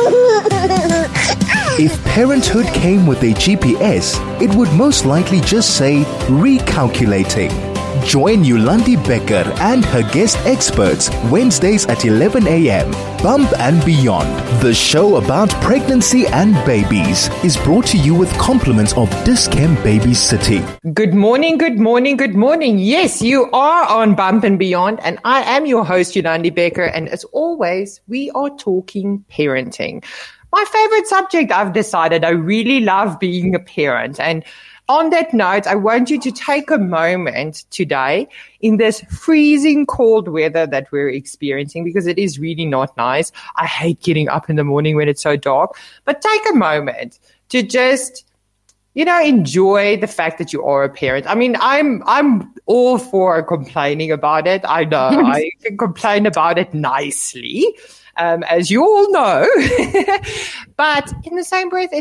If parenthood came with a GPS, it would most likely just say recalculating. Join Yolandi Becker and her guest experts Wednesdays at 11 a.m. Bump and Beyond, the show about pregnancy and babies, is brought to you with compliments of Dis-Chem Baby City. Good morning, good morning, good morning. Yes, you are on Bump and Beyond, and I am your host, Yolandi Becker, and as always, we are talking parenting. My favorite subject, I've decided. I really love being a parent, and on that note, I want you to take a moment today in this freezing cold weather that we're experiencing, because it is really not nice. I hate getting up in the morning when it's so dark, but take a moment to just, enjoy the fact that you are a parent. I mean, I'm all for complaining about it. I know I can complain about it nicely, as you all know, but in the same breath,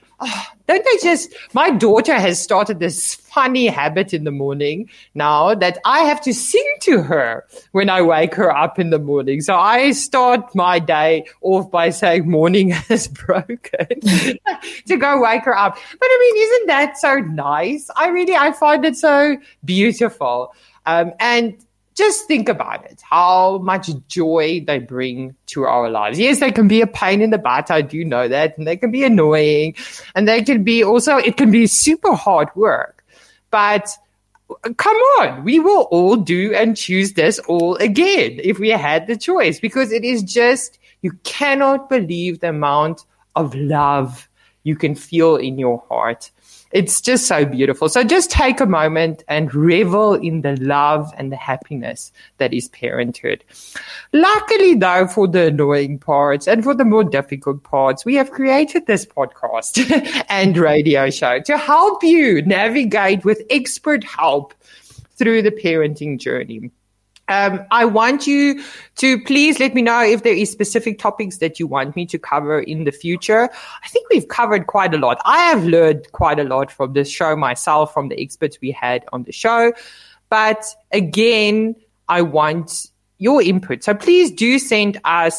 my daughter has started this funny habit in the morning now that I have to sing to her when I wake her up in the morning. So I start my day off by saying morning has broken to go wake her up. But I mean, isn't that so nice? I find it so beautiful. And just think about it, how much joy they bring to our lives. Yes, they can be a pain in the butt. I do know that. And they can be annoying. And they can be it can be super hard work. But come on, we will all do and choose this all again if we had the choice, because it is just, you cannot believe the amount of love you can feel in your heart. It's just so beautiful. So just take a moment and revel in the love and the happiness that is parenthood. Luckily, though, for the annoying parts and for the more difficult parts, we have created this podcast and radio show to help you navigate with expert help through the parenting journey. I want you to please let me know if there is specific topics that you want me to cover in the future. I think we've covered quite a lot. I have learned quite a lot from this show myself, from the experts we had on the show. But again, I want your input. So please do send me a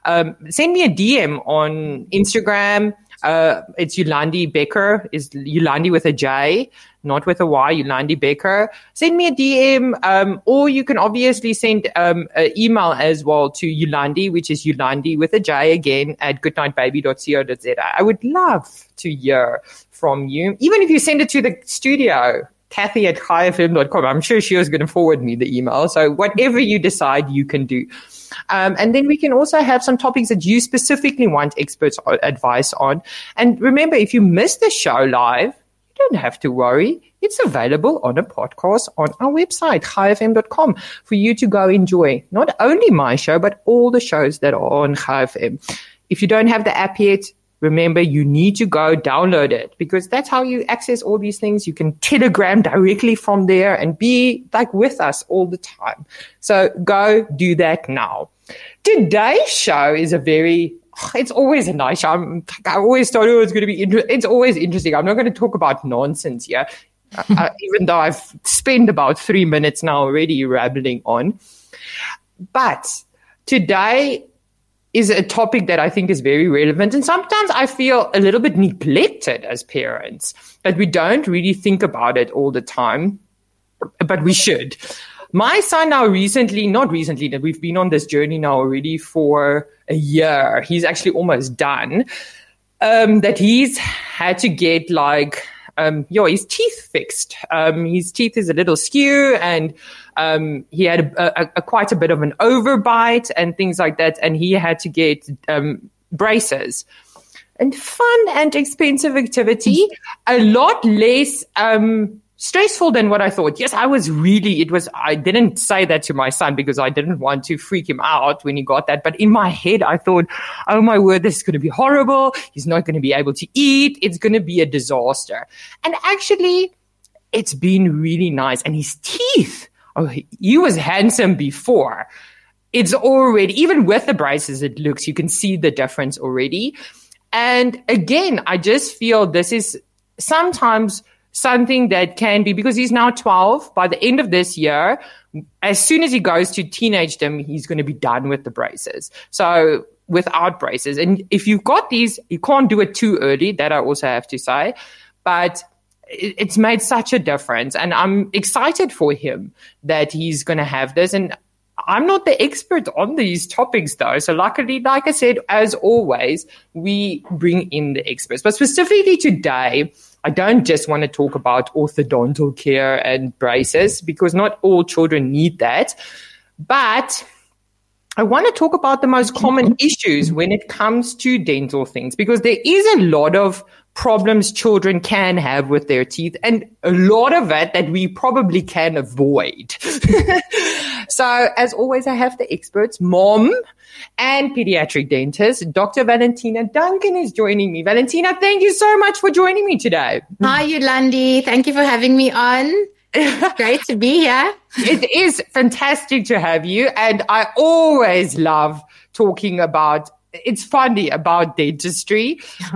DM on Instagram. It's Yolandi Becker, is Yolandi with a J, not with a Y, Yolandi Becker. Send me a DM, or you can obviously send an email as well to Yolandi, which is Yolandi with a J again at goodnightbaby.co.za. I would love to hear from you. Even if you send it to the studio, Kathy at chaifm.com. I'm sure she was going to forward me the email. So whatever you decide, you can do. And then we can also have some topics that you specifically want experts advice on. And remember, if you miss the show live, you don't have to worry. It's available on a podcast on our website, chaifm.com, for you to go enjoy not only my show, but all the shows that are on ChaiFM. If you don't have the app yet, remember, you need to go download it, because that's how you access all these things. You can Telegram directly from there and be with us all the time. So go do that now. Today's show is it's always a nice show. I always thought it was going to be it's always interesting. I'm not going to talk about nonsense here, even though I've spent about 3 minutes now already rambling on. But today is a topic that I think is very relevant. And sometimes I feel a little bit neglected as parents, that we don't really think about it all the time, but we should. My son now not recently, that we've been on this journey now already for a year. He's actually almost done. That he's had to get his teeth fixed. His teeth is a little skew, and he had quite a bit of an overbite and things like that, and he had to get braces. And fun and expensive activity, a lot less stressful than what I thought. Yes, I didn't say that to my son because I didn't want to freak him out when he got that. But in my head, I thought, oh my word, this is going to be horrible. He's not going to be able to eat. It's going to be a disaster. And actually, it's been really nice. And his teeth, he was handsome before. It's already, even with the braces, you can see the difference already. And again, I just feel this is sometimes something that can be, because he's now 12, by the end of this year, as soon as he goes to teenagedom, he's going to be done with the braces. So without braces. And if you've got these, you can't do it too early. That I also have to say. But it's made such a difference. And I'm excited for him that he's going to have this. And I'm not the expert on these topics, though. So luckily, like I said, as always, we bring in the experts. But specifically today, I don't just want to talk about orthodontal care and braces, because not all children need that. But I want to talk about the most common issues when it comes to dental things, because there is a lot of problems children can have with their teeth, and a lot of it that we probably can avoid. So, as always, I have the experts, mom and pediatric dentist. Dr. Valentina Duncan is joining me. Valentina, thank you so much for joining me today. Hi, Yolandi. Thank you for having me on. Great to be here. It is fantastic to have you. And I always love talking about, it's funny about dentistry. Because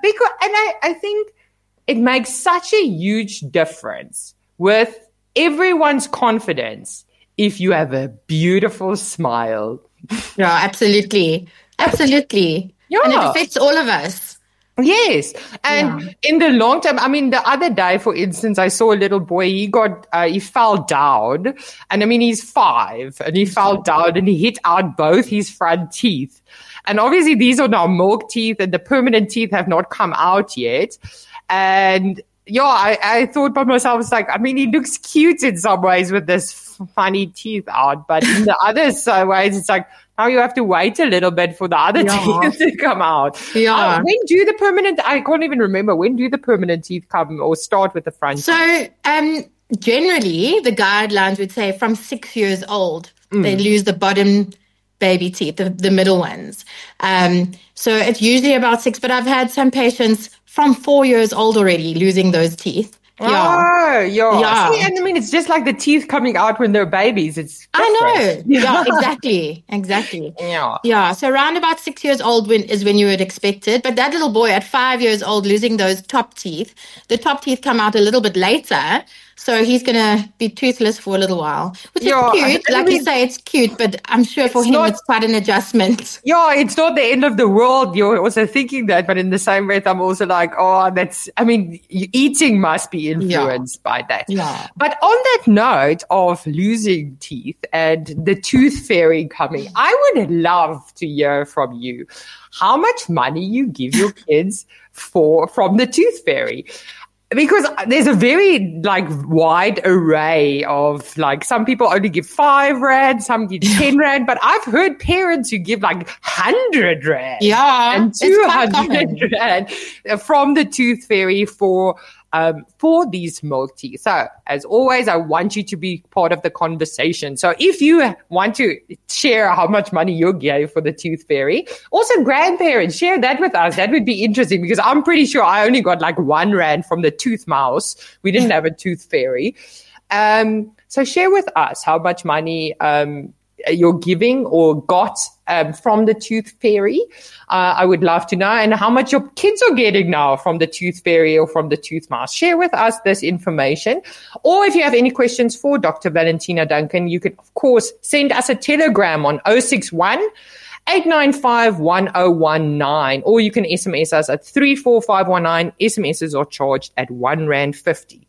I think it makes such a huge difference with everyone's confidence if you have a beautiful smile. Yeah, absolutely. Absolutely. Yeah. And it affects all of us. Yes. And in the long term, I mean, the other day, for instance, I saw a little boy, he fell down, and I mean, he's 5, and he fell down and he hit out both his front teeth. And obviously these are now milk teeth, and the permanent teeth have not come out yet. And I thought by myself, it's like, I mean, he looks cute in some ways with this funny teeth out, but in the other ways, it's like, now you have to wait a little bit for the other teeth to come out. Yeah. When do the permanent, I can't even remember, when do the permanent teeth come or start with the front teeth? So, generally, the guidelines would say from 6 years old, they lose the bottom baby teeth, the middle ones. So it's usually about 6, but I've had some patients from 4 years old already losing those teeth. Yeah. See, and I mean, it's just like the teeth coming out when they're babies. It's different. I know. Yeah, exactly. Yeah. So around about 6 years old is when you would expect it. But that little boy at 5 years old losing those top teeth, the top teeth come out a little bit later. So he's going to be toothless for a little while, which is cute. You say, it's cute, but I'm sure for him it's quite an adjustment. Yeah, it's not the end of the world. You're also thinking that, but in the same breath, I'm also like, eating must be influenced by that. Yeah. But on that note of losing teeth and the tooth fairy coming, I would love to hear from you how much money you give your kids from the tooth fairy. Because there's a very wide array of some people only give 5 rand, some give 10 rand, but I've heard parents who give 100 rand and 200 rand from the tooth fairy for these milk teeth. So as always, I want you to be part of the conversation. So if you want to share how much money you gave for the tooth fairy, also grandparents, share that with us. That would be interesting, because I'm pretty sure I only got 1 rand from the tooth mouse. We didn't have a tooth fairy. So share with us how much money you're giving or got from the tooth fairy. I would love to know, and how much your kids are getting now from the tooth fairy or from the tooth mouse. Share with us this information. Or if you have any questions for Dr. Valentina Duncan, you can, of course, send us a telegram on 061 895 1019, or you can SMS us at 34519. SMSs are charged at R1.50.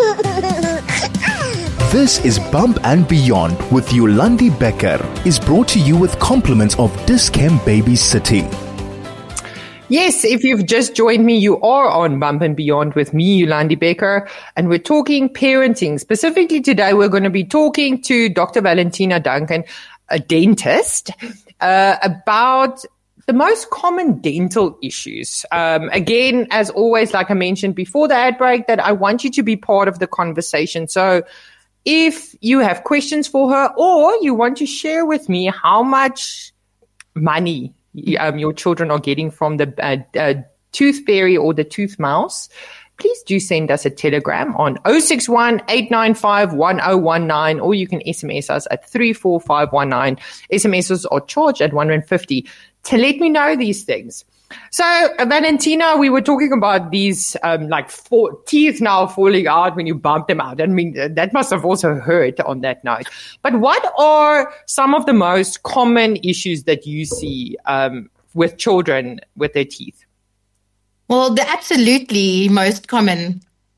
This is Bump and Beyond with Yolandi Becker, is brought to you with compliments of Dis-Chem Baby City. Yes, if you've just joined me, you are on Bump and Beyond with me, Yolandi Becker, and we're talking parenting. Specifically today, we're going to be talking to Dr. Valentina Duncan, a dentist, about the most common dental issues. Again, as always, like I mentioned before the ad break, that I want you to be part of the conversation. So if you have questions for her, or you want to share with me how much money your children are getting from the tooth fairy or the tooth mouse, please do send us a telegram on 061 895 1019, or you can SMS us at 34519. SMSs are charged at R1.50 to let me know these things. So, Valentina, we were talking about these teeth now falling out when you bump them out. I mean, that must have also hurt on that note. But what are some of the most common issues that you see with children with their teeth? Well, the absolute most common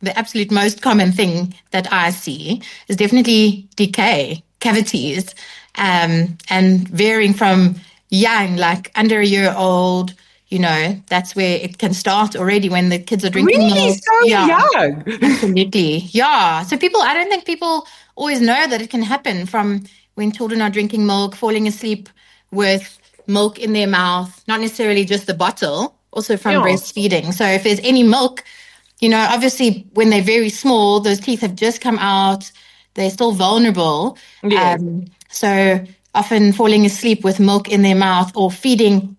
thing that I see is definitely decay, cavities, and varying from young, like under a year old. That's where it can start already when the kids are drinking really milk. So young. Absolutely. Yeah. So I don't think people always know that it can happen from when children are drinking milk, falling asleep with milk in their mouth, not necessarily just the bottle, also from breastfeeding. So if there's any milk, obviously when they're very small, those teeth have just come out, they're still vulnerable. Yes. So often falling asleep with milk in their mouth or feeding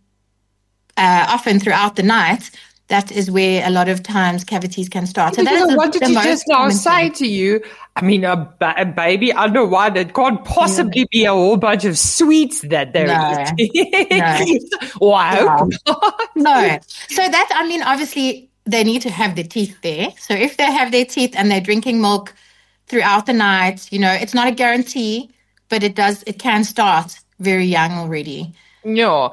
often throughout the night, that is where a lot of times cavities can start. So I wanted to just now say to you, I mean, a baby under one, it can't possibly be a whole bunch of sweets that they're eating. No. Wow. No. So obviously they need to have their teeth there. So if they have their teeth and they're drinking milk throughout the night, it's not a guarantee, but it can start very young already. Yeah.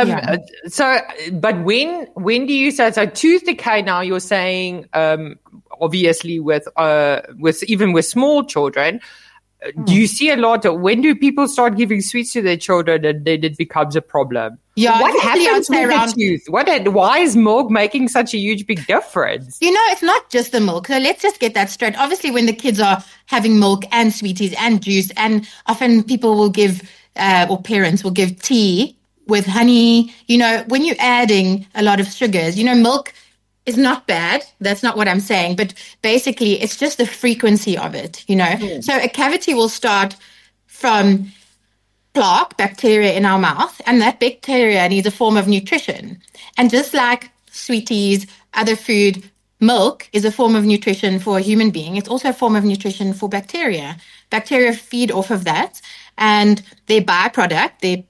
So, but when do you say, so tooth decay now you're saying, obviously with even with small children, do you see a lot when do people start giving sweets to their children and then it becomes a problem? Yeah. What happens with the tooth? Why is milk making such a huge big difference? It's not just the milk. So let's just get that straight. Obviously when the kids are having milk and sweeties and juice, and often people will give, or parents will give tea with honey, when you're adding a lot of sugars, milk is not bad. That's not what I'm saying. But basically, it's just the frequency of it, So a cavity will start from plaque, bacteria in our mouth, and that bacteria needs a form of nutrition. And just like sweeties, other food, milk is a form of nutrition for a human being. It's also a form of nutrition for bacteria. Bacteria feed off of that, and their byproduct,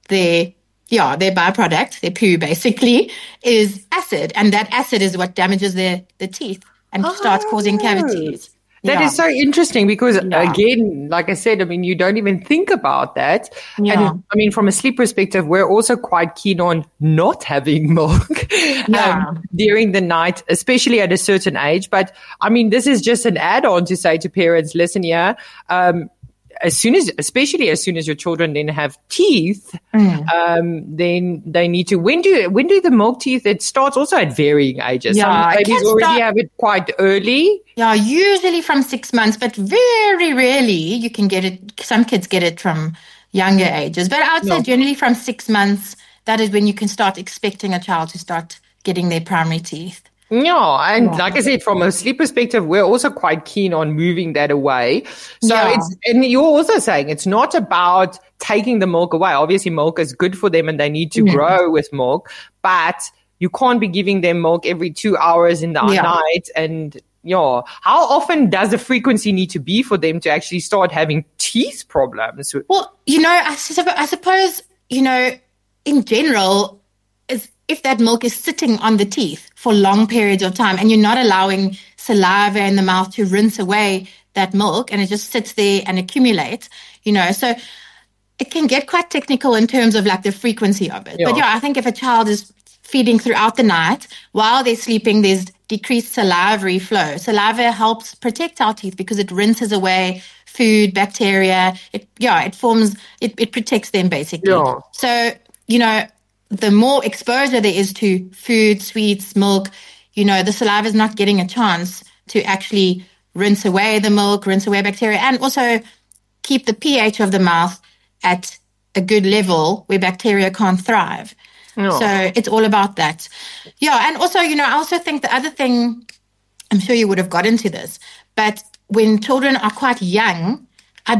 their poo basically, is acid. And that acid is what damages the teeth and starts causing cavities. That is so interesting because, again, like I said, I mean, you don't even think about that. Yeah. And I mean, from a sleep perspective, we're also quite keen on not having milk during the night, especially at a certain age. But I mean, this is just an add-on to say to parents, listen here, especially as soon as your children then have teeth, then they need to, when do the milk teeth, it starts also at varying ages. Yeah, some babies already have it quite early. Yeah, usually from 6 months, but very rarely you can get it. Some kids get it from younger ages, but I would say generally from 6 months, that is when you can start expecting a child to start getting their primary teeth. Yeah, and like I said, from a sleep perspective, we're also quite keen on moving that away. So and you're also saying it's not about taking the milk away. Obviously, milk is good for them and they need to grow with milk, but you can't be giving them milk every 2 hours in the night. And how often does the frequency need to be for them to actually start having teeth problems? Well, I suppose, in general, if that milk is sitting on the teeth for long periods of time and you're not allowing saliva in the mouth to rinse away that milk and it just sits there and accumulates, so it can get quite technical in terms of like the frequency of it. Yeah. But I think if a child is feeding throughout the night while they're sleeping, there's decreased salivary flow. Saliva helps protect our teeth because it rinses away food, bacteria. It protects them basically. Yeah. So, the more exposure there is to food, sweets, milk, the saliva is not getting a chance to actually rinse away the milk, rinse away bacteria, and also keep the pH of the mouth at a good level where bacteria can't thrive. Oh. So it's all about that. Yeah, and also, I also think the other thing, I'm sure you would have got into this, but when children are quite young, I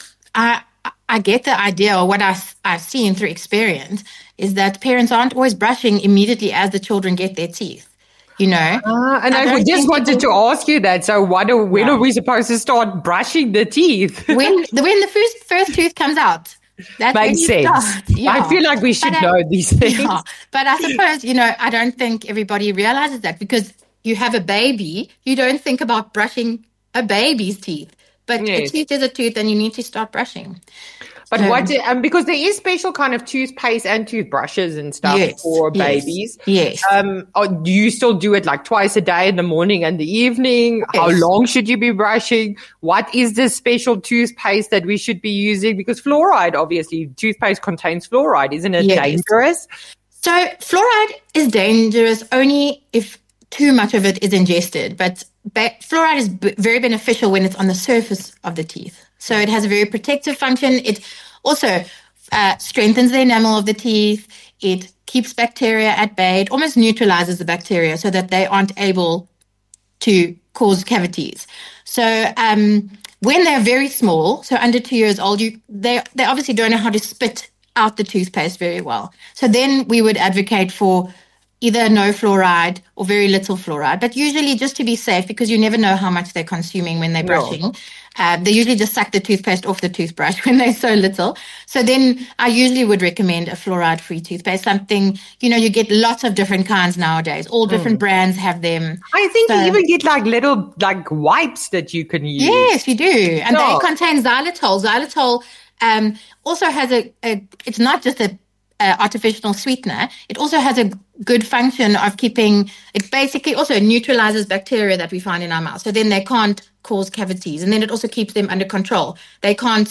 get the idea, or what I've seen through experience, is that parents aren't always brushing immediately as the children get their teeth, And I just wanted to ask you that. So when are we supposed to start brushing the teeth? when the first tooth comes out. That's makes sense. I feel like we should know these things. Yeah. But I suppose, I don't think everybody realizes that because you have a baby, you don't think about brushing a baby's teeth. But Yes. a tooth is a tooth and you need to start brushing. But because there is special kind of toothpaste and toothbrushes and stuff for babies. Yes. Do you still do it like twice a day, in the morning and the evening? Yes. How long should you be brushing? What is this special toothpaste that we should be using? Because fluoride, obviously, toothpaste contains fluoride. Isn't it dangerous? So fluoride is dangerous only if too much of it is ingested. But fluoride is very beneficial when it's on the surface of the teeth. So it has a very protective function. It also strengthens the enamel of the teeth. It keeps bacteria at bay. It almost neutralizes the bacteria so that they aren't able to cause cavities. So when they're very small, so under 2 years old, they obviously don't know how to spit out the toothpaste very well. So then we would advocate for either no fluoride or very little fluoride, but usually just to be safe, because you never know how much they're consuming when they're brushing. They usually just suck the toothpaste off the toothbrush when they're so little. So then I usually would recommend a fluoride-free toothpaste, something, you get lots of different kinds nowadays. All different brands have them. I think you even get like little wipes that you can use. Yes, you do. And they contain xylitol. Xylitol also has it's not just a artificial sweetener. It also has a good function of it basically also neutralizes bacteria that we find in our mouth. So then they can't cause cavities, and then it also keeps them under control. They can't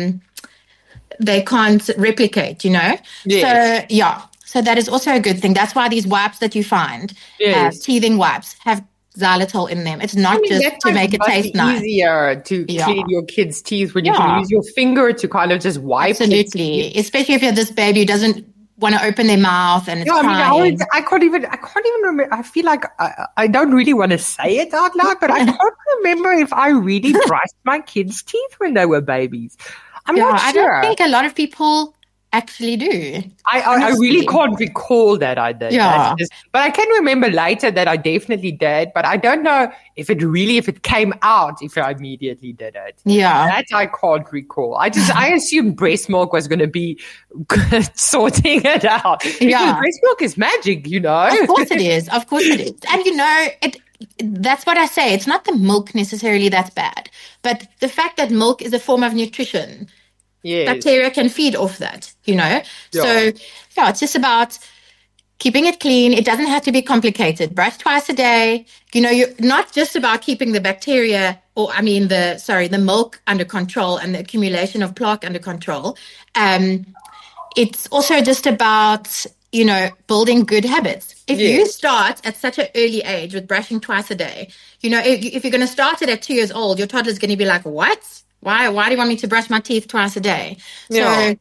replicate, Yes. So that is also a good thing. That's why these wipes that you find, teething wipes, have xylitol in them. It's not just to make it taste nice. Easier to clean your kids' teeth when you can use your finger to kind of just wipe. Absolutely, especially if you have this baby who doesn't want to open their mouth and it's crying. I can't even remember. I feel like I don't really want to say it out loud, but I can't remember if I really brushed my kids' teeth when they were babies. I'm not sure. I don't think a lot of people actually do. I really can't recall that I did. Yeah. But I can remember later that I definitely did, but I don't know if it came out if I immediately did it. Yeah. That I can't recall. I assumed breast milk was going to be sorting it out. Because breast milk is magic, Of course it is. Of course it is. And that's what I say. It's not the milk necessarily that's bad, but the fact that milk is a form of nutrition. Yes. Bacteria can feed off that, So, it's just about keeping it clean. It doesn't have to be complicated. Brush twice a day. You're not just about keeping the bacteria the milk under control and the accumulation of plaque under control. It's also just about, building good habits. If you start at such an early age with brushing twice a day, if you're going to start it at 2 years old, your toddler's going to be like, what? Why do you want me to brush my teeth twice a day? So,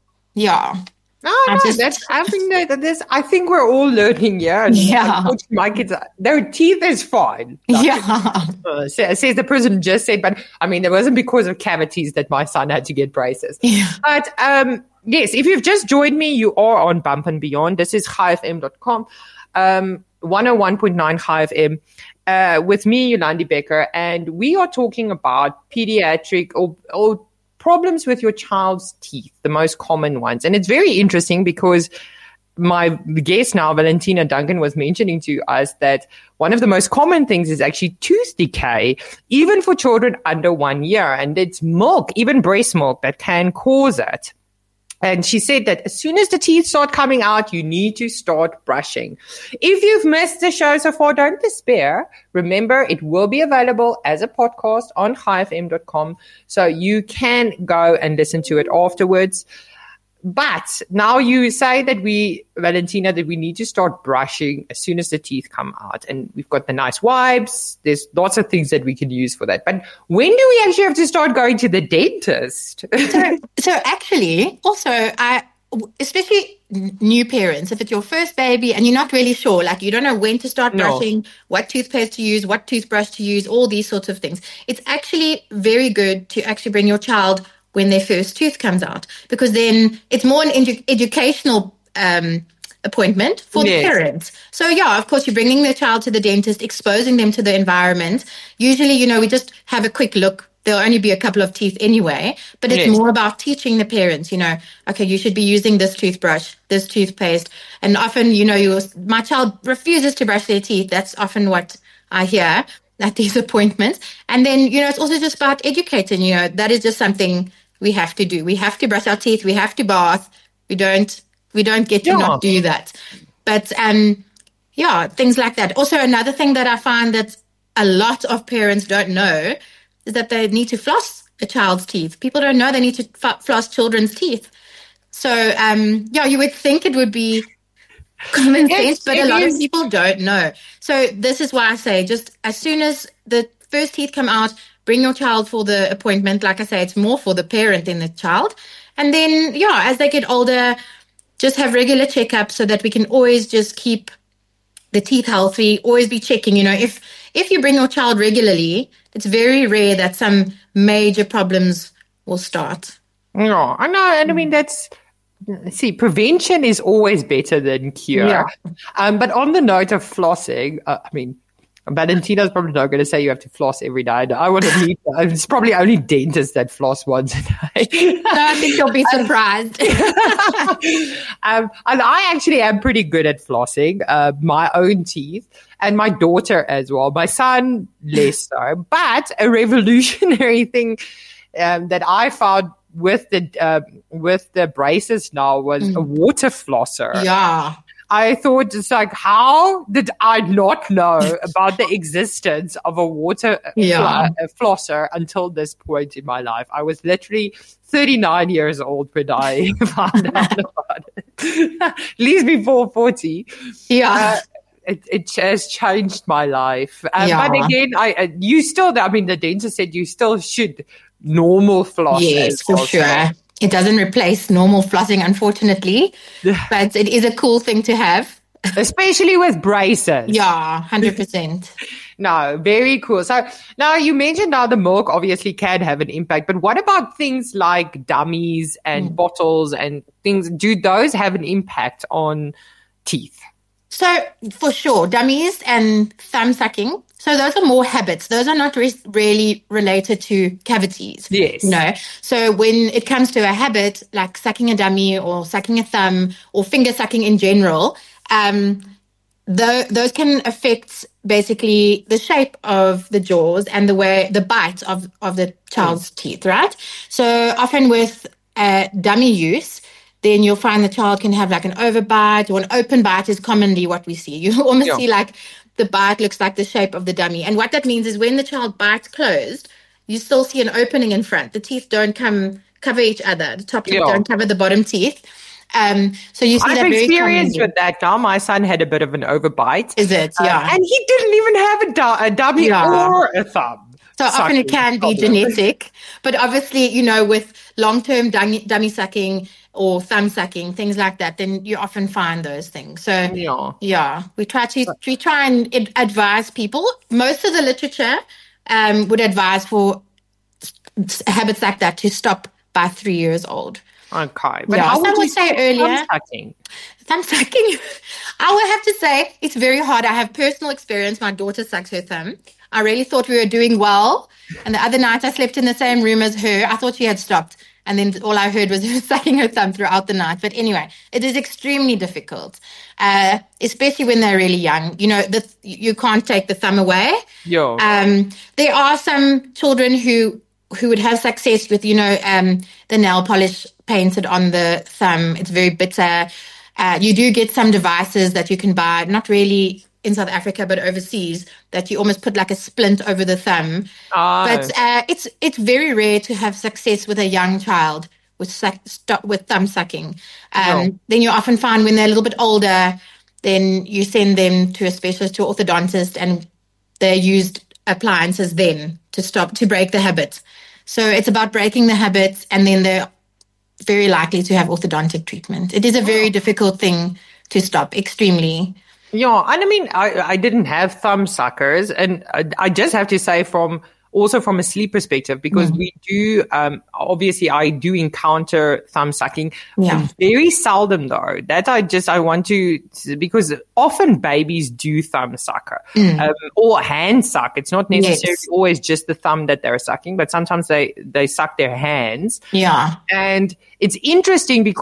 I think we're all learning here. And my kids, their teeth is fine. Says the person just said, but it wasn't because of cavities that my son had to get braces. Yeah. But yes, if you've just joined me, you are on Bump and Beyond. This is chaifm.com, 101.9 Chai FM. With me, Yolandi Becker, and we are talking about pediatric or problems with your child's teeth, the most common ones. And it's very interesting because my guest now, Valentina Duncan, was mentioning to us that one of the most common things is actually tooth decay, even for children under 1 year. And it's milk, even breast milk, that can cause it. And she said that as soon as the teeth start coming out, you need to start brushing. If you've missed the show so far, don't despair. Remember, it will be available as a podcast on chaifm.com, so you can go and listen to it afterwards. But now you say that Valentina, that we need to start brushing as soon as the teeth come out. And we've got the nice wipes. There's lots of things that we can use for that. But when do we actually have to start going to the dentist? So actually, also, especially new parents, if it's your first baby and you're not really sure, like you don't know when to start brushing, what toothpaste to use, what toothbrush to use, all these sorts of things, it's actually very good to actually bring your child when their first tooth comes out, because then it's more an educational appointment for the parents. So of course, you're bringing the child to the dentist, exposing them to the environment. Usually, we just have a quick look. There'll only be a couple of teeth anyway, but it's more about teaching the parents, okay, you should be using this toothbrush, this toothpaste. And often, my child refuses to brush their teeth. That's often what I hear. at these appointments. And then, it's also just about educating, that is just something we have to do. We have to brush our teeth. We have to bath. We don't get to not do that. But, things like that. Also, another thing that I find that a lot of parents don't know is that they need to floss a child's teeth. People don't know they need to floss children's teeth. So, you would think it would be common sense, but a lot of people don't know. So this is why I say, just as soon as the first teeth come out, bring your child for the appointment. Like I say, it's more for the parent than the child. And then, as they get older, just have regular checkups so that we can always just keep the teeth healthy, always be checking. If you bring your child regularly, it's very rare that some major problems will start. Yeah, I know. And I mean, prevention is always better than cure. Yeah. But on the note of flossing, Valentina's probably not going to say you have to floss every day. I wouldn't need that. It's probably only dentists that floss once a day. No, I think you'll be surprised. And I actually am pretty good at flossing my own teeth and my daughter as well. My son, less so. But a revolutionary thing that I found with the braces now was a water flosser. Yeah. I thought, it's like, how did I not know about the existence of a water flosser until this point in my life? I was literally 39 years old when I found out about it. At least before 40. Yeah. It has changed my life. But again, the dentist said you still should normal floss. Yes, for sure. It doesn't replace normal flossing, unfortunately, but it is a cool thing to have. Especially with braces. Yeah, 100%. No, very cool. So now you mentioned the milk obviously can have an impact, but what about things like dummies and bottles and things? Do those have an impact on teeth? So for sure, dummies and thumb sucking. So those are more habits. Those are not really related to cavities. Yes. No. So when it comes to a habit, like sucking a dummy or sucking a thumb or finger sucking in general, those can affect basically the shape of the jaws and the bite of the child's teeth, right? So often with dummy use, then you'll find the child can have like an overbite or an open bite is commonly what we see. You almost see like the bite looks like the shape of the dummy. And what that means is when the child bites closed, you still see an opening in front. The teeth don't cover each other. The top teeth don't cover the bottom teeth. So you see that very commonly. I've experienced with that now. My son had a bit of an overbite. Is it? Yeah. And he didn't even have a dummy or a thumb. So often it can be genetic. But obviously, with long-term dummy sucking or thumb sucking, things like that, then you often find those things. So we try and advise people. Most of the literature would advise for habits like that to stop by 3 years old. Okay. But how some would say earlier. Thumb sucking. I would have to say it's very hard. I have personal experience. My daughter sucks her thumb. I really thought we were doing well. And the other night I slept in the same room as her. I thought she had stopped. And then all I heard was her sucking her thumb throughout the night. But anyway, it is extremely difficult, especially when they're really young. You can't take the thumb away. There are some children who would have success with, the nail polish painted on the thumb. It's very bitter. You do get some devices that you can buy, not really in South Africa, but overseas, that you almost put like a splint over the thumb. But it's very rare to have success with a young child with thumb sucking. Then you often find when they're a little bit older, then you send them to a specialist, to an orthodontist, and they used appliances then to break the habit. So it's about breaking the habit, and then they're very likely to have orthodontic treatment. It is a very difficult thing to stop, extremely. Yeah, and I mean, I didn't have thumb suckers, and I just have to say from a sleep perspective, because we do, obviously I do encounter thumb sucking. Very seldom though. That I want to, because often babies do thumb sucker, or hand suck. It's not necessarily always just the thumb that they're sucking, but sometimes they suck their hands. Yeah. And it's interesting because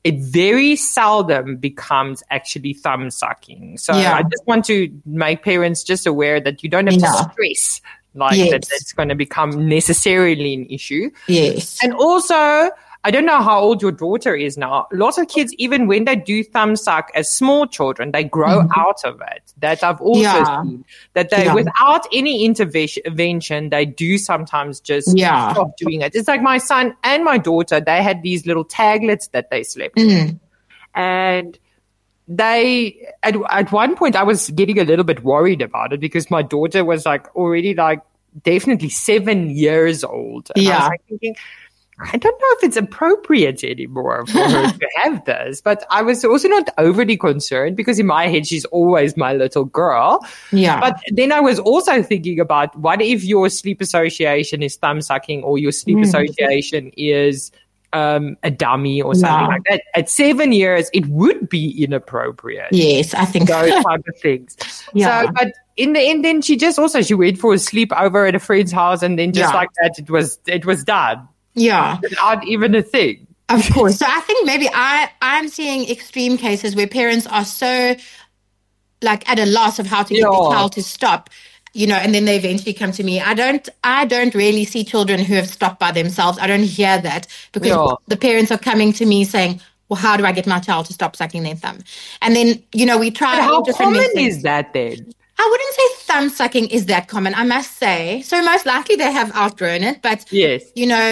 it very seldom becomes actually thumb sucking. So I just want to make parents just aware that you don't have to stress that it's going to become necessarily an issue. Yes. And also, I don't know how old your daughter is now. Lots of kids, even when they do thumb suck as small children, they grow out of it. That I've also seen. That they, without any intervention, they do sometimes just stop doing it. It's like my son and my daughter, they had these little taglets that they slept in. And they, at one point, I was getting a little bit worried about it because my daughter was already definitely 7 years old. And I was thinking, I don't know if it's appropriate anymore for her to have this, but I was also not overly concerned because in my head, she's always my little girl. Yeah. But then I was also thinking about what if your sleep association is thumb sucking or your sleep association is a dummy or something like that. At 7 years, it would be inappropriate. Yes, I think those type of things. Yeah. So, but in the end, then she went for a sleepover at a friend's house, and then just like that, it was done. Yeah. Without even a thing. Of course. So I think maybe I'm seeing extreme cases where parents are so at a loss of how to get their child to stop, and then they eventually come to me. I don't really see children who have stopped by themselves. I don't hear that because the parents are coming to me saying, well, how do I get my child to stop sucking their thumb? And then, we try how different common methods. is that then? I wouldn't say thumb sucking is that common, I must say. So most likely they have outgrown it, but yes,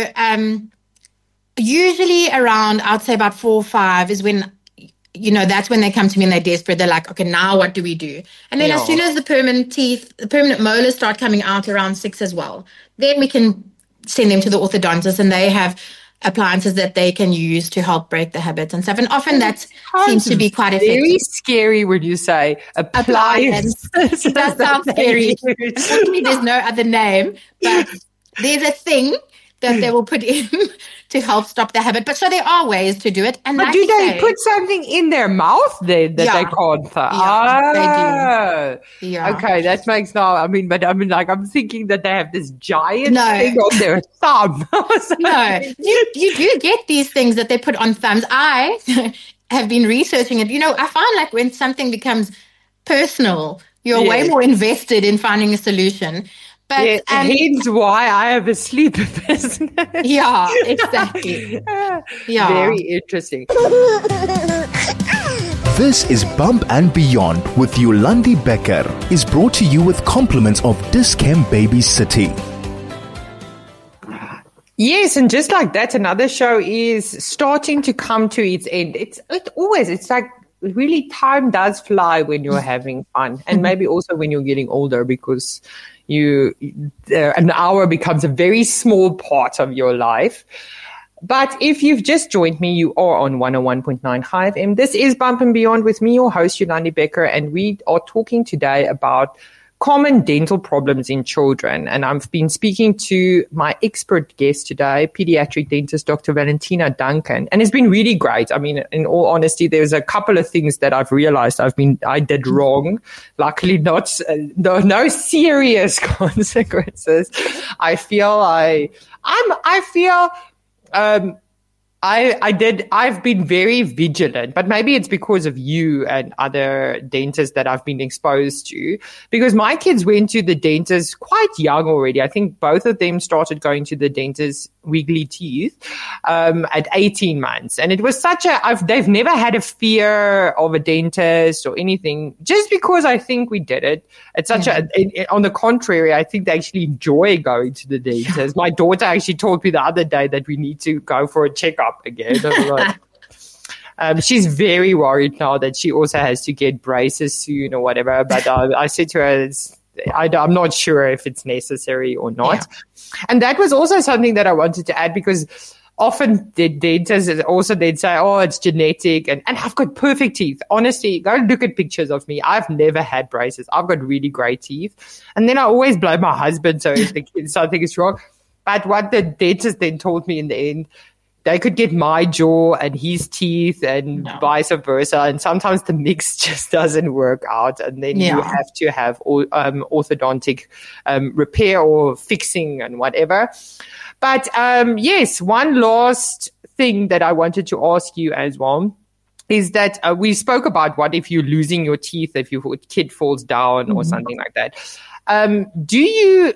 usually around, I'd say about 4 or 5 is when, that's when they come to me and they're desperate. They're like, okay, now what do we do? And then as soon as the permanent molars start coming out around 6 as well, then we can send them to the orthodontist and they have appliances that they can use to help break the habit and stuff. And often that seems to be quite effective. Very scary when you say appliance. It does sound scary. Unfortunately, there's no other name, but there's a thing that they will put in to help stop the habit. But so there are ways to do it. And but do they put something in their mouth then that they can't? They do. Yeah. Okay, that makes I'm thinking that they have this giant thing on their thumb. No, you do get these things that they put on thumbs. I have been researching it. I find when something becomes personal, you're way more invested in finding a solution. But hence why I have a sleep business. Yeah, exactly. Yeah. Very interesting. This is Bump and Beyond with Yolandi Becker is brought to you with compliments of Dis-Chem Baby City. Yes, and just like that, another show is starting to come to its end. It's like really time does fly when you're having fun, and maybe also when you're getting older because an hour becomes a very small part of your life. But if you've just joined me, you are on 101.9 High FM. This is Bump and Beyond with me, your host, Yolandi Becker, and we are talking today about common dental problems in children. And I've been speaking to my expert guest today, pediatric dentist, Dr. Valentina Duncan. And it's been really great. I mean, in all honesty, there's a couple of things that I've realized I did wrong. Luckily, no serious consequences. I've been very vigilant, but maybe it's because of you and other dentists that I've been exposed to, because my kids went to the dentist quite young already. I think both of them started going to the dentist wiggly teeth, at 18 months. And it was they've never had a fear of a dentist or anything, just because I think we did it. It's on the contrary, I think they actually enjoy going to the dentist. My daughter actually told me the other day that we need to go for a checkup again. She's very worried now that she also has to get braces soon or whatever. But I said to her, I'm not sure if it's necessary or not. Yeah. And that was also something that I wanted to add, because often the dentists also, they'd say, oh, it's genetic. And I've got perfect teeth. Honestly, go look at pictures of me. I've never had braces. I've got really great teeth. And then I always blame my husband. So if the kids, something is wrong. But what the dentist then told me in the end, they could get my jaw and his teeth and vice versa. And sometimes the mix just doesn't work out. And then you have to have orthodontic repair or fixing and whatever. But yes, one last thing that I wanted to ask you as well is that we spoke about what if you're losing your teeth, if your kid falls down or something like that. Do you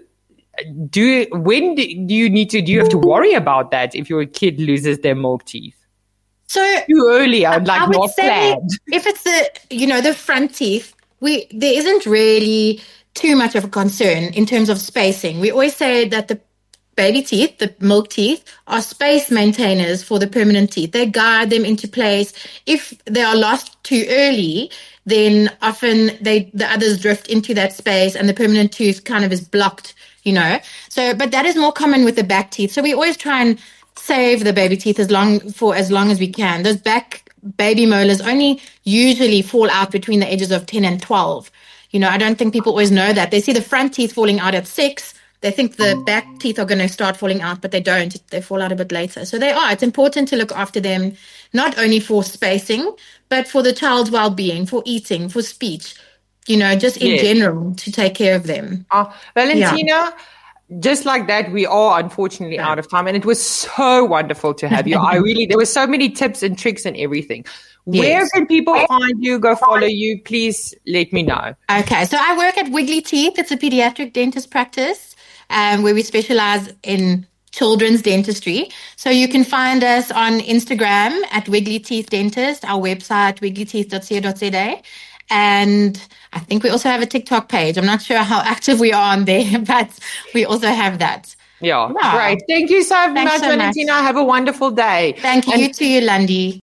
have to worry about that if your kid loses their milk teeth? So too early, I would not say planned. If it's the front teeth, there isn't really too much of a concern in terms of spacing. We always say that the baby teeth, the milk teeth, are space maintainers for the permanent teeth. They guide them into place. If they are lost too early, then often the others drift into that space and the permanent tooth kind of is blocked, So, but that is more common with the back teeth. So we always try and save the baby teeth as long as we can. Those back baby molars only usually fall out between the ages of 10 and 12. I don't think people always know that. They see the front teeth falling out at 6. They think the back teeth are going to start falling out, but they don't. They fall out a bit later. So it's important to look after them, not only for spacing, but for the child's well-being, for eating, for speech, just in general, to take care of them. Valentina, just like that, we are unfortunately out of time. And it was so wonderful to have you. There were so many tips and tricks and everything. Yes. Where can people find you, go follow you? Please let me know. Okay. So I work at Wiggly Teeth. It's a pediatric dentist practice. Where we specialize in children's dentistry. So you can find us on Instagram at Wiggly Teeth Dentist, our website, wigglyteeth.co.za. And I think we also have a TikTok page. I'm not sure how active we are on there, but we also have that. Yeah. Great. Thank you so much, Valentina. Have a wonderful day. Thank you. You too, Yolandi.